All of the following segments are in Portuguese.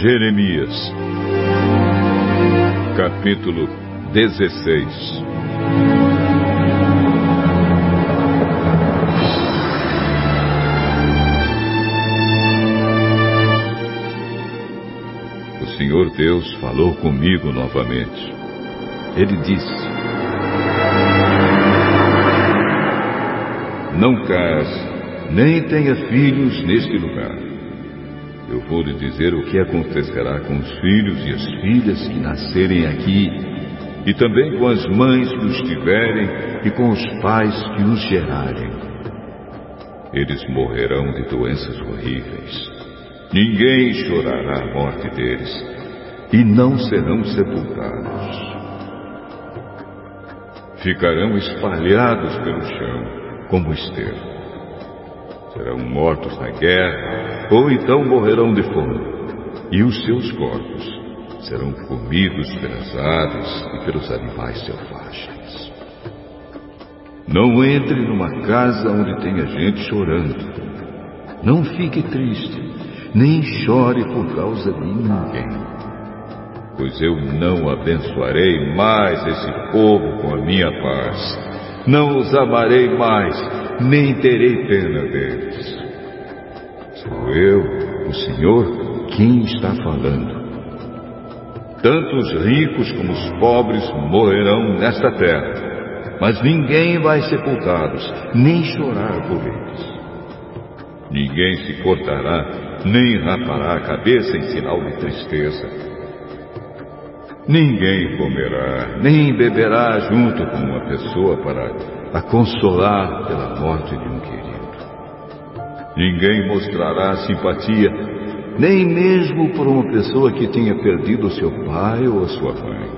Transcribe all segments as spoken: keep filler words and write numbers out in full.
Jeremias, capítulo dezesseis. O Senhor Deus falou comigo novamente. Ele disse: não case, nem tenha filhos neste lugar. Eu vou lhe dizer o que acontecerá com os filhos e as filhas que nascerem aqui, e também com as mães que os tiverem e com os pais que os gerarem. Eles morrerão de doenças horríveis. Ninguém chorará a morte deles, e não serão sepultados. Ficarão espalhados pelo chão, como esterco. Serão mortos na guerra, ou então morrerão de fome, e os seus corpos serão comidos pelas aves e pelos animais selvagens. Não entre numa casa onde tenha gente chorando. Não fique triste, nem chore por causa de ninguém, pois eu não abençoarei mais esse povo com a minha paz. Não os amarei mais, nem terei pena deles. Sou eu, o Senhor, quem está falando. Tanto os ricos como os pobres morrerão nesta terra, mas ninguém vai sepultá-los, nem chorar por eles. Ninguém se cortará, nem rapará a cabeça em sinal de tristeza. Ninguém comerá, nem beberá junto com uma pessoa para a consolar pela morte de um querido. Ninguém mostrará simpatia, nem mesmo por uma pessoa que tenha perdido seu pai ou a sua mãe.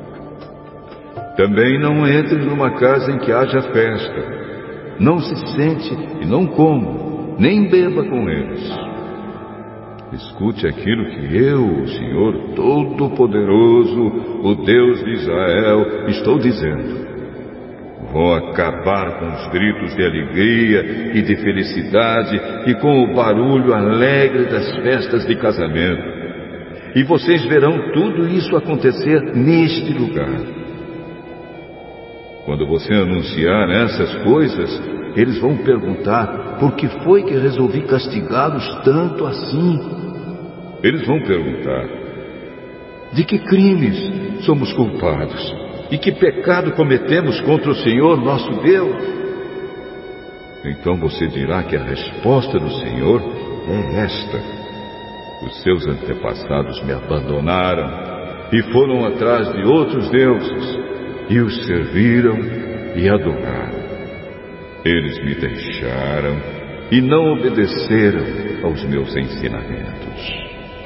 Também não entre numa casa em que haja festa. Não se sente e não coma, nem beba com eles. Escute aquilo que eu, o Senhor Todo-Poderoso, o Deus de Israel, estou dizendo. Vou acabar com os gritos de alegria e de felicidade e com o barulho alegre das festas de casamento. E vocês verão tudo isso acontecer neste lugar. Quando você anunciar essas coisas, eles vão perguntar por que foi que resolvi castigá-los tanto assim. Eles vão perguntar: de que crimes somos culpados? E que pecado cometemos contra o Senhor nosso Deus? Então você dirá que a resposta do Senhor é esta: os seus antepassados me abandonaram e foram atrás de outros deuses e os serviram e adoraram. Eles me deixaram e não obedeceram aos meus ensinamentos.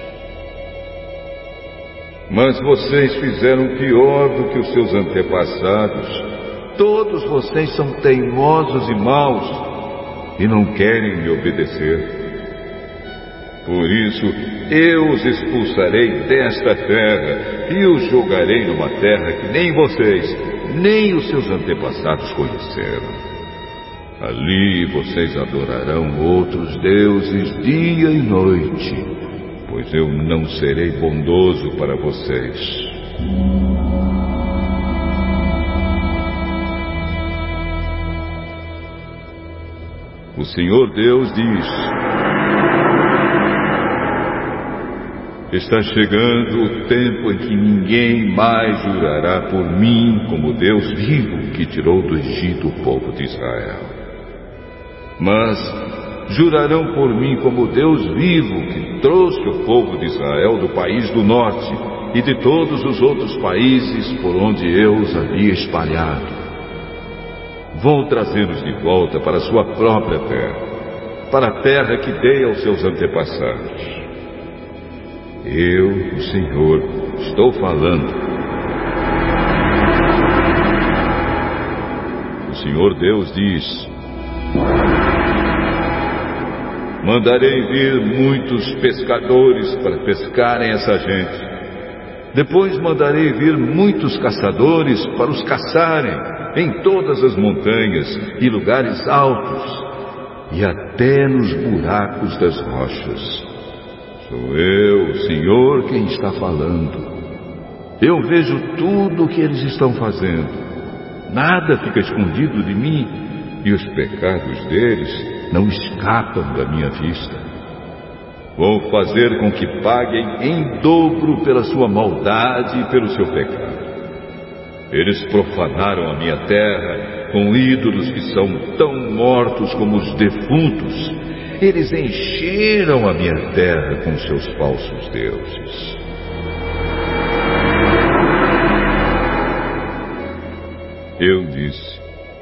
Mas vocês fizeram pior do que os seus antepassados. Todos vocês são teimosos e maus e não querem me obedecer. Por isso, eu os expulsarei desta terra e os jogarei numa terra que nem vocês, nem os seus antepassados conheceram. Ali vocês adorarão outros deuses dia e noite, pois eu não serei bondoso para vocês. O Senhor Deus diz: está chegando o tempo em que ninguém mais jurará por mim como Deus vivo que tirou do Egito o povo de Israel. Mas jurarão por mim como Deus vivo que trouxe o povo de Israel do país do norte e de todos os outros países por onde eu os havia espalhado. Vou trazê-los de volta para a sua própria terra, para a terra que dei aos seus antepassados. Eu, o Senhor, estou falando. O Senhor Deus diz: mandarei vir muitos pescadores para pescarem essa gente. Depois mandarei vir muitos caçadores para os caçarem em todas as montanhas e lugares altos e até nos buracos das rochas. Sou eu, o Senhor, quem está falando. Eu vejo tudo o que eles estão fazendo. Nada fica escondido de mim, e os pecados deles não escapam da minha vista. Vou fazer com que paguem em dobro pela sua maldade e pelo seu pecado. Eles profanaram a minha terra com ídolos que são tão mortos como os defuntos. Eles encheram a minha terra com seus falsos deuses. Eu disse: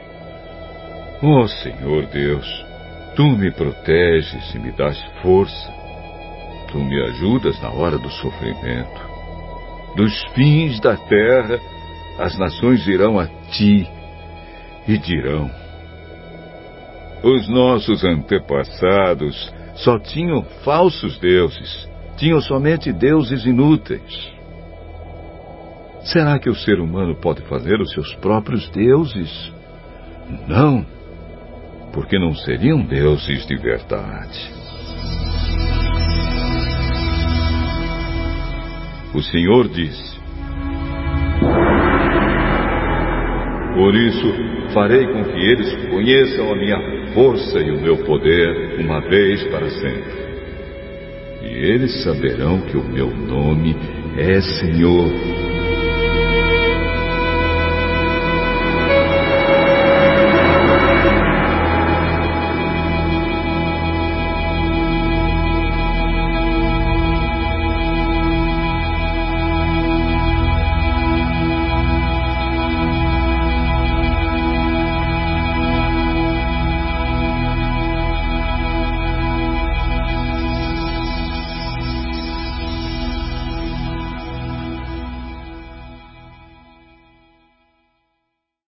ó Senhor Deus, Tu me proteges e me dás força. Tu me ajudas na hora do sofrimento. Dos fins da terra, as nações irão a Ti e dirão: os nossos antepassados só tinham falsos deuses, tinham somente deuses inúteis. Será que o ser humano pode fazer os seus próprios deuses? Não, porque não seriam deuses de verdade. O Senhor disse: por isso farei com que eles conheçam a minha força e o meu poder uma vez para sempre. E eles saberão que o meu nome é Senhor,